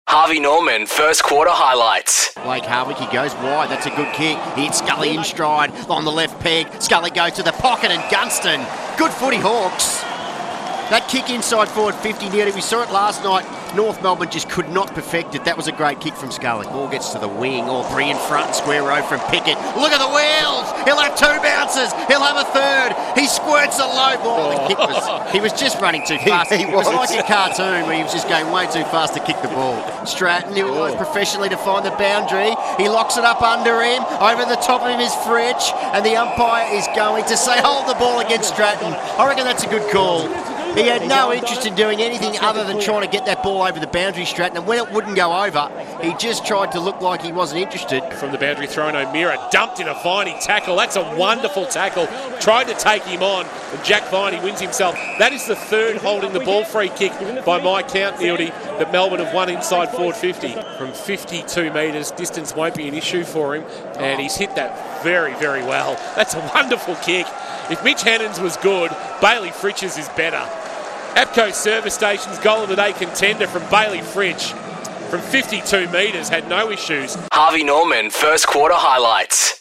Harvey Norman, first quarter highlights. Blake Hardwick, he goes wide. That's a good kick. He hits Scully in stride on the left peg. Scully goes to the pocket and Gunston. Good footy, Hawks. That kick inside forward 50 nearly. We saw it last night. North Melbourne just could not perfect it. That was a great kick from Scully. Ball gets to the wing. Aubrey in front. Square row from Pickett. Look at the wheels. He'll have two bounces. He'll have a third. He squirts a low ball. The kick he was just running too fast. It was like a cartoon where he was just going way too fast to kick the ball. Stratton, he was professionally to find the boundary. He locks it up under him. Over the top of him is Fritsch. And the umpire is going to say, hold the ball against Stratton. I reckon that's a good call. He had no interest in doing anything other than trying to get that ball over the boundary, Stratton, and when it wouldn't go over, he just tried to look like he wasn't interested. From the boundary thrown, O'Meara dumped in a Viney tackle. That's a wonderful tackle. Tried to take him on, and Jack Viney wins himself. That is the third holding the ball free kick by my count, Neildy, that Melbourne have won inside forward 50. From 52 metres, distance won't be an issue for him, and he's hit that very, very well. That's a wonderful kick. If Mitch Hannons was good, Bailey Fritsch's is better. APCO Service Station's goal of the day contender from Bailey Fritsch from 52 metres had no issues. Harvey Norman, first quarter highlights.